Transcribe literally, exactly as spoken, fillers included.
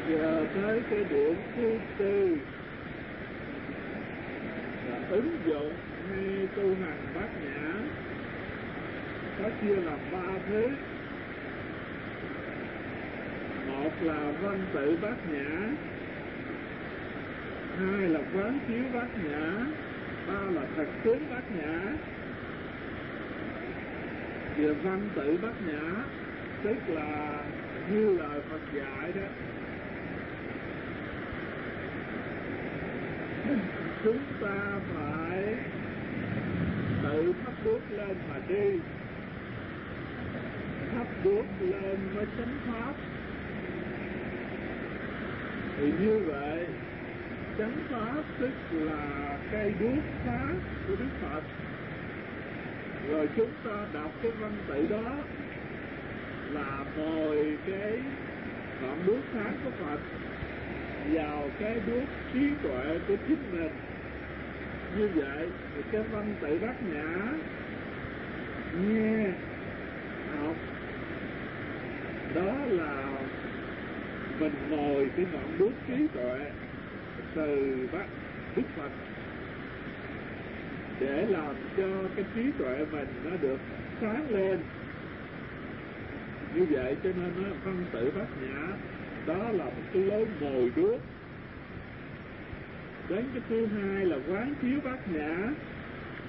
Giờ tới cái điểm thứ tư là ứng dụng hay tu hành bát nhã, có chia làm ba thứ. Một là văn tự bát nhã, hai là quán chiếu bát nhã, ba là thật tướng bát nhã. Về văn tự bát nhã tức là như lời Phật dạy đó, chúng ta phải tự thắp đuốc lên mà đi, thắp đuốc lên mới chánh pháp. Thì như vậy chánh pháp tức là cây đuốc sáng của Đức Phật. Rồi chúng ta đọc cái văn tự đó là mồi cái ngọn đuốc sáng của Phật vào cái đuốc trí tuệ của chính mình. Như vậy thì cái văn tự bát nhã nghe học đó là mình mồi cái ngọn đuốc trí tuệ từ bác Đức Phật để làm cho cái trí tuệ mình nó được sáng lên. Như vậy cho nên nó văn tự bát nhã đó là một cái lối mồi đuốc. Đến cái thứ hai là quán chiếu bát nhã,